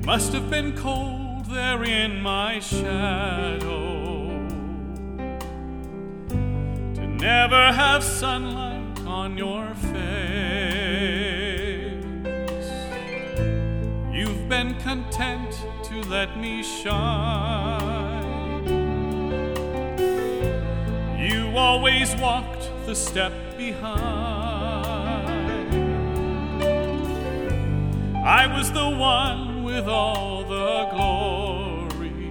must have been cold there in my shadow, to never have sunlight on your face. You've been content to let me shine. You always walked the step behind. I was the one with all the glory,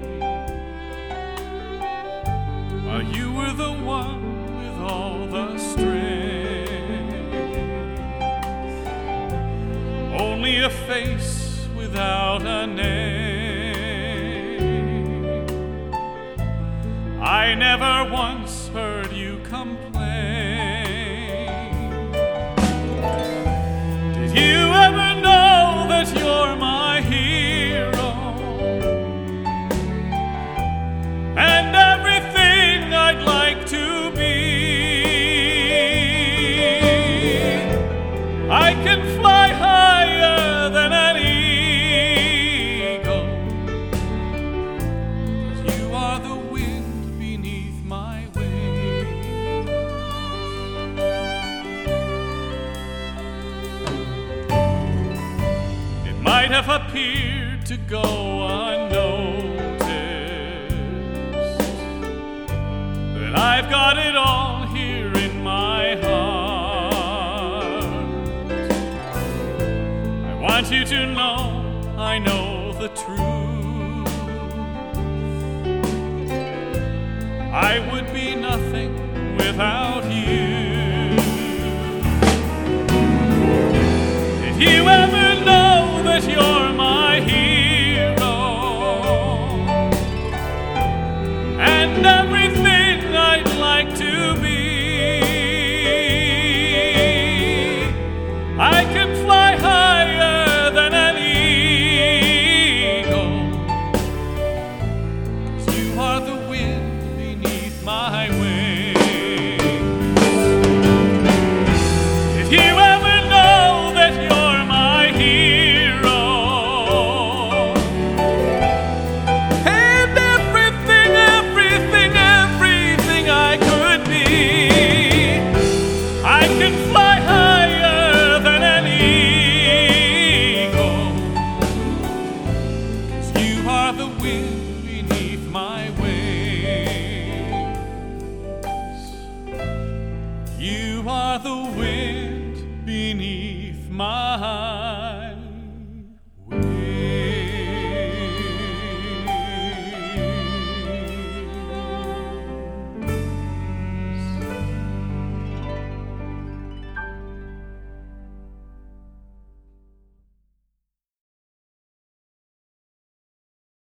while you were the one with all the strength. Only a face without a name. I never once heard you complain. Did you ever know that you're my hero, and everything I'd like to be? I can fly higher than an eagle, 'cause you are the wind beneath my wings. It might have appeared to go unnoticed that I've got it all here in my heart. I want you to know I know the truth. I would be nothing without you. Did you ever know that you're my hero, and everything I'd like to be? I can fly higher than an eagle, 'cause you are the wind beneath my wings. Did you ever know that you're my hero, and everything, everything, everything I could be? I can fly higher than an eagle, 'cause you are the wind beneath my wings. You are the wind beneath my